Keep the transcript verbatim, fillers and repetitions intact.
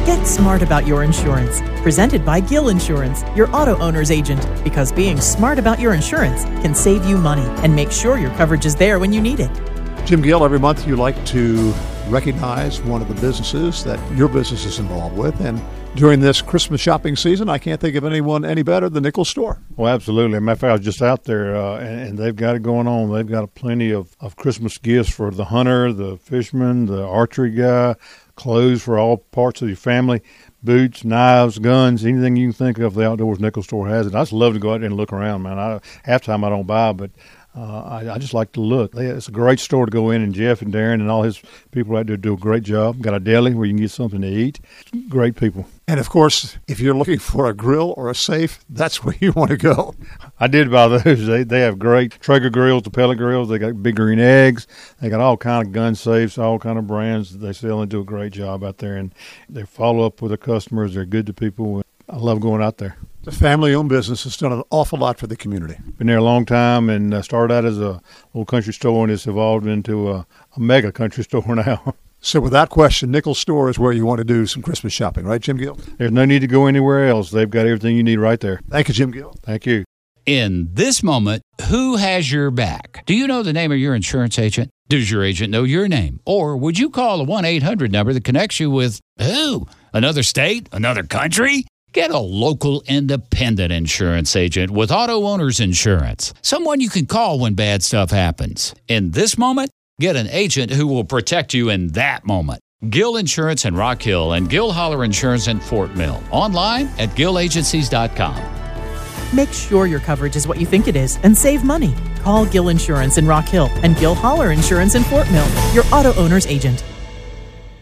Get smart about your insurance. Presented by Gill Insurance, your auto owner's agent. Because being smart about your insurance can save you money and make sure your coverage is there when you need it. Jim Gill, every month you like to recognize one of the businesses that your business is involved with. And during this Christmas shopping season, I can't think of anyone any better than Nichols Store. Well, absolutely. As a matter of fact, I was just out there, uh, and, and they've got it going on. They've got plenty of, of Christmas gifts for the hunter, the fisherman, the archery guy, clothes for all parts of your family, boots, knives, guns, anything you can think of, the Outdoors Nichols Store has it. I just love to go out there and look around, man. I, half the time I don't buy, but uh, I, I just like to look. It's a great store to go in, and Jeff and Darren and all his people out there do a great job. Got a deli where you can get something to eat. Great people. And, of course, if you're looking for a grill or a safe, that's where you want to go. I did buy those. They they have great Traeger grills, the pellet grills. They got Big Green Eggs. They got all kind of gun safes, all kind of brands. They sell and do a great job out there, and they follow up with their customers. They're good to people. I love going out there. The family-owned business has done an awful lot for the community. Been there a long time, and uh, started out as a little country store, and it's evolved into a, a mega country store now. So without question, Nichols Store is where you want to do some Christmas shopping, right, Jim Gill? There's no need to go anywhere else. They've got everything you need right there. Thank you, Jim Gill. Thank you. In this moment, who has your back? Do you know the name of your insurance agent? Does your agent know your name? Or would you call a one eight hundred number that connects you with who? Another state? Another country? Get a local independent insurance agent with Auto Owners Insurance. Someone you can call when bad stuff happens. In this moment, get an agent who will protect you in that moment. Gill Insurance in Rock Hill and Gill Holler Insurance in Fort Mill. Online at gill agencies dot com. Make sure your coverage is what you think it is and save money. Call Gill Insurance in Rock Hill and Gill Holler Insurance in Fort Mill, your auto owner's agent.